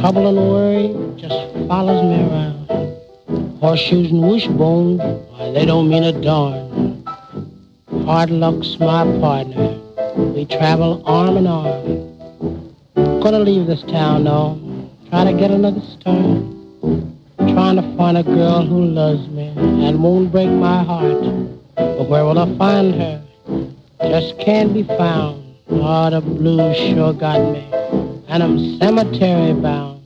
Trouble and worry just follows me around. Horseshoes and wishbones, why, they don't mean a darn. Hard luck's my partner. We travel arm in arm. Gonna leave this town, though. Try to get another start. Trying to find a girl who loves me and won't break my heart. But where will I find her? Just can't be found. Oh, the blues sure got me. And I'm cemetery bound.